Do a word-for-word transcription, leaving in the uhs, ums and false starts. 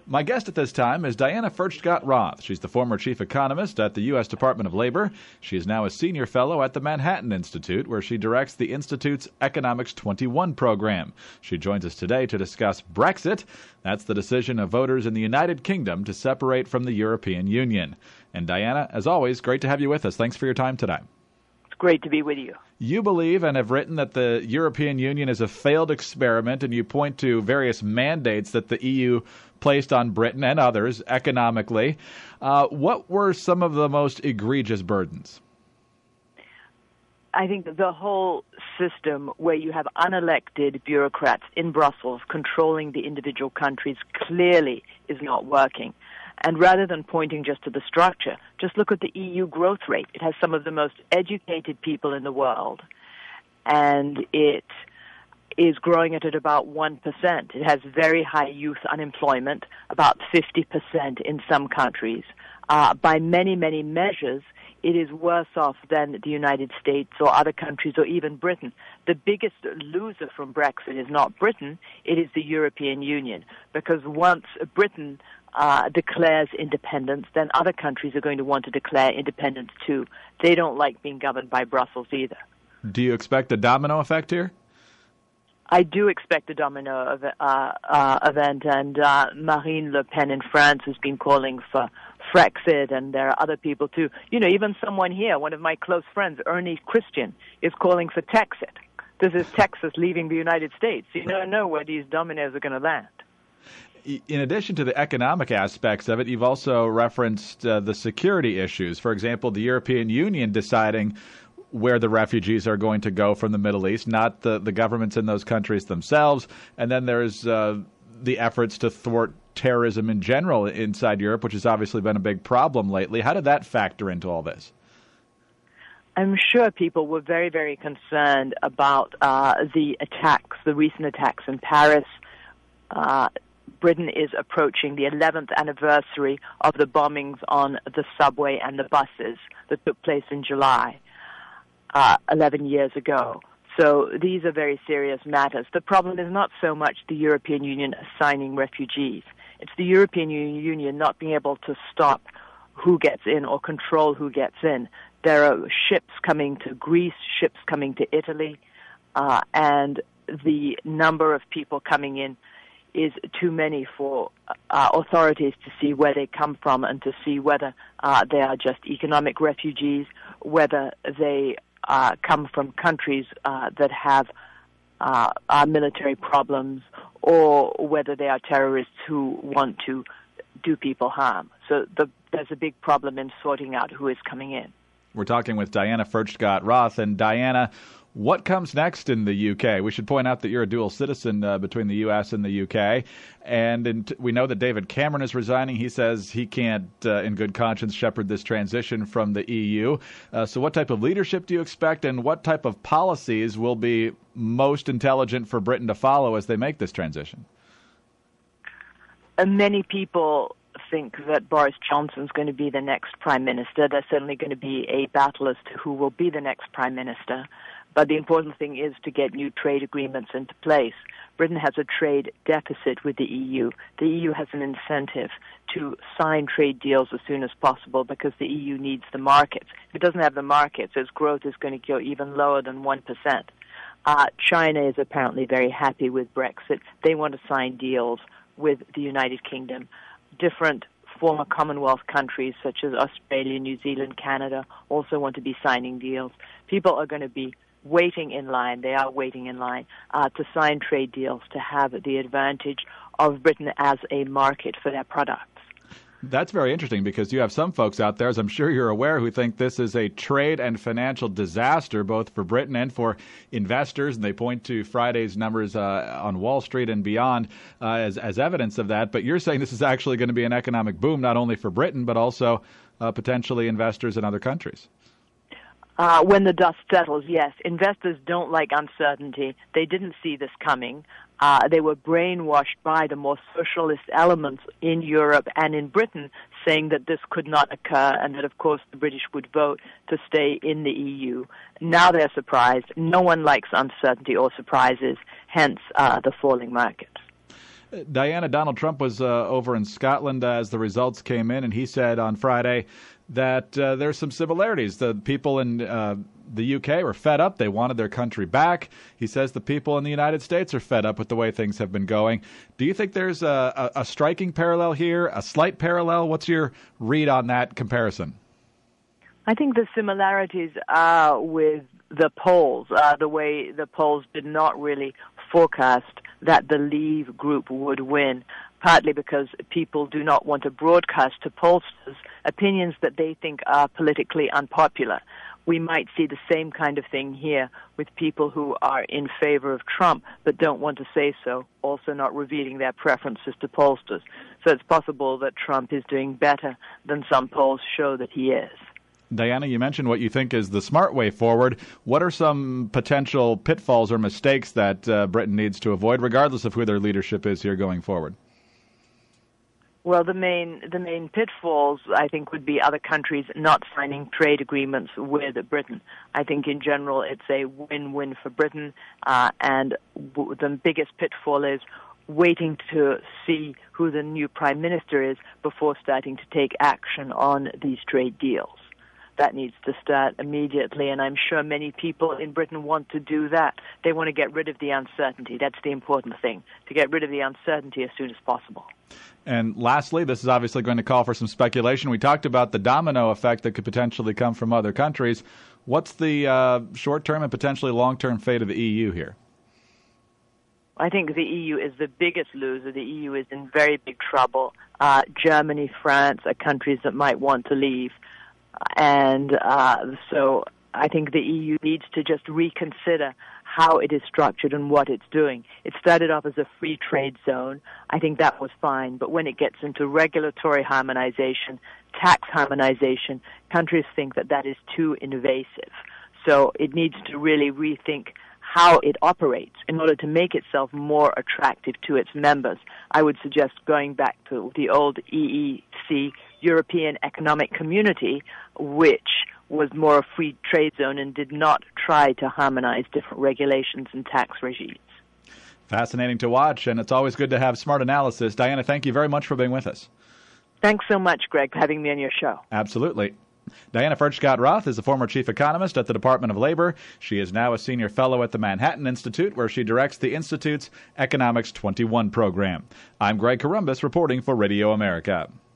My guest at this time is Diana Furchtgott-Roth. She's the former chief economist at the U S Department of Labor. She is now a senior fellow at the Manhattan Institute, where she directs the Institute's Economics twenty-one program. She joins us today to discuss Brexit. That's the decision of voters in the United Kingdom to separate from the European Union. And Diana, as always, great to have you with us. Thanks for your time today. It's great to be with you. You believe and have written that the European Union is a failed experiment, and you point to various mandates that the E U placed on Britain and others economically. Uh, what were some of the most egregious burdens? I think the whole system where you have unelected bureaucrats in Brussels controlling the individual countries clearly is not working. And rather than pointing just to the structure, just look at the E U growth rate. It has some of the most educated people in the world, and it is growing at, at about one percent. It has very high youth unemployment, about fifty percent in some countries. Uh, by many, many measures, it is worse off than the United States or other countries or even Britain. The biggest loser from Brexit is not Britain, it is the European Union, because once Britain uh, declares independence, then other countries are going to want to declare independence too. They don't like being governed by Brussels either. Do you expect a domino effect here? I do expect a domino ev- uh, uh, event, and uh, Marine Le Pen in France has been calling for Frexit, and there are other people too. You know, even someone here, one of my close friends, Ernie Christian, is calling for Texit. This is Texas leaving the United States. You never know where these dominoes are going to land. In addition to the economic aspects of it, you've also referenced uh, the security issues. For example, the European Union deciding where the refugees are going to go from the Middle East, not the, the governments in those countries themselves. And then there's uh, the efforts to thwart terrorism in general inside Europe, which has obviously been a big problem lately. How did that factor into all this? I'm sure people were very, very concerned about uh, the attacks, the recent attacks in Paris. Uh, Britain is approaching the eleventh anniversary of the bombings on the subway and the buses that took place in July. Uh, eleven years ago. So these are very serious matters. The problem is not so much the European Union assigning refugees. It's the European Union not being able to stop who gets in or control who gets in. There are ships coming to Greece, ships coming to Italy, uh, and the number of people coming in is too many for uh, authorities to see where they come from and to see whether uh, they are just economic refugees, whether they Uh, come from countries uh, that have uh, uh, military problems, or whether they are terrorists who want to do people harm. So the, there's a big problem in sorting out who is coming in. We're talking with Diana Furchtgott-Roth. And Diana, what comes next in the U K? We should point out that you're a dual citizen uh, between the U S and the U K. And in t- we know that David Cameron is resigning. He says he can't, uh, in good conscience, shepherd this transition from the E U. Uh, so what type of leadership do you expect, and what type of policies will be most intelligent for Britain to follow as they make this transition? Uh, many people think that Boris Johnson is going to be the next prime minister. There's certainly going to be a battle as to who will be the next prime minister. But the important thing is to get new trade agreements into place. Britain has a trade deficit with the E U. The E U has an incentive to sign trade deals as soon as possible because the E U needs the markets. If it doesn't have the markets, its growth is going to go even lower than one percent. Uh, China is apparently very happy with Brexit. They want to sign deals with the United Kingdom. Different former Commonwealth countries such as Australia, New Zealand, Canada also want to be signing deals. People are going to be waiting in line, they are waiting in line uh, to sign trade deals to have the advantage of Britain as a market for their products. That's very interesting, because you have some folks out there, as I'm sure you're aware, who think this is a trade and financial disaster, both for Britain and for investors. And they point to Friday's numbers uh, on Wall Street and beyond uh, as, as evidence of that. But you're saying this is actually going to be an economic boom, not only for Britain, but also uh, potentially investors in other countries. Uh, when the dust settles, yes. Investors don't like uncertainty. They didn't see this coming. Uh, they were brainwashed by the more socialist elements in Europe and in Britain, saying that this could not occur and that, of course, the British would vote to stay in the E U. Now they're surprised. No one likes uncertainty or surprises, hence uh, the falling markets. Diana, Donald Trump was uh, over in Scotland uh, as the results came in, and he said on Friday that uh, there's some similarities. The people in uh, the U K were fed up. They wanted their country back. He says the people in the United States are fed up with the way things have been going. Do you think there's a, a, a striking parallel here, a slight parallel? What's your read on that comparison? I think the similarities are with the polls, uh, the way the polls did not really forecast that the Leave group would win, partly because people do not want to broadcast to pollsters opinions that they think are politically unpopular. We might see the same kind of thing here with people who are in favor of Trump but don't want to say so, also not revealing their preferences to pollsters. So it's possible that Trump is doing better than some polls show that he is. Diana, you mentioned what you think is the smart way forward. What are some potential pitfalls or mistakes that uh, Britain needs to avoid, regardless of who their leadership is here going forward? Well, the main the main pitfalls, I think, would be other countries not signing trade agreements with Britain. I think in general it's a win-win for Britain, uh, and w- the biggest pitfall is waiting to see who the new prime minister is before starting to take action on these trade deals. That needs to start immediately, and I'm sure many people in Britain want to do that. They want to get rid of the uncertainty. That's the important thing, to get rid of the uncertainty as soon as possible. And lastly, this is obviously going to call for some speculation. We talked about the domino effect that could potentially come from other countries. What's the uh, short-term and potentially long-term fate of the E U here? I think the E U is the biggest loser. The E U is in very big trouble. Uh, Germany, France are countries that might want to leave. And uh, so I think the E U needs to just reconsider how it is structured and what it's doing. It started off as a free trade zone. I think that was fine. But when it gets into regulatory harmonization, tax harmonization, countries think that that is too invasive. So it needs to really rethink how it operates in order to make itself more attractive to its members. I would suggest going back to the old E E C, European Economic Community, which was more a free trade zone and did not try to harmonize different regulations and tax regimes. Fascinating to watch, and it's always good to have smart analysis. Diana, thank you very much for being with us. Thanks so much, Greg, for having me on your show. Absolutely. Diana Furchtgott-Roth is a former chief economist at the Department of Labor. She is now a senior fellow at the Manhattan Institute, where she directs the Institute's Economics twenty-one program. I'm Greg Corombos reporting for Radio America.